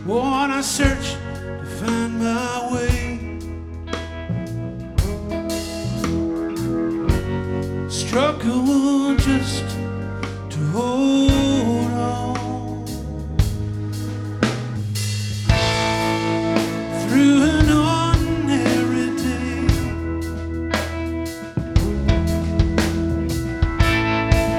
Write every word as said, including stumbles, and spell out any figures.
Oh, and I search to find my way. Struck a one just